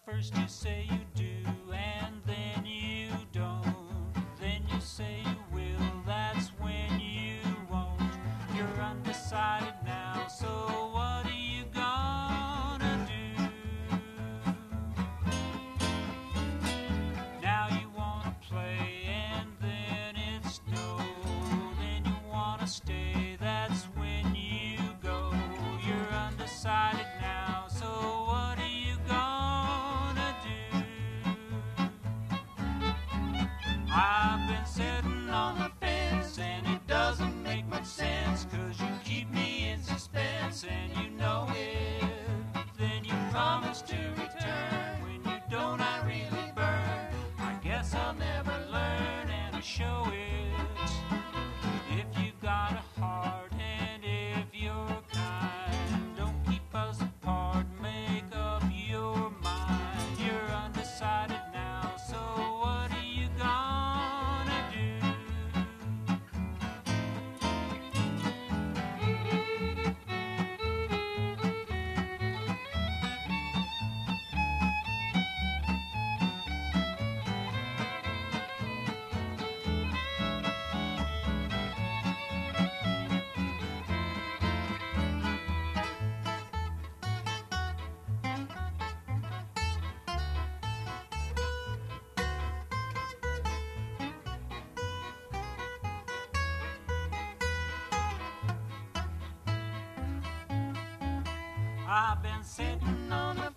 First you say you do, and then you don't. Then you say you will, that's when you won't. You're undecided now, so what are you gonna do? Now you wanna play, and then it's no. Then you wanna stay, that's when you go. You're undecided now, so what are you gonna do? I've been sitting on the fence, and it doesn't make much sense, 'cause you keep me in suspense, and you know it. Then you promise to return. When you don't, I really burn. I guess I'll never learn, and I show it. If you've got a heart, and if you're kind, don't keep us apart, make up your mind. You're undecided now, so what are you gonna do? I've been sitting on the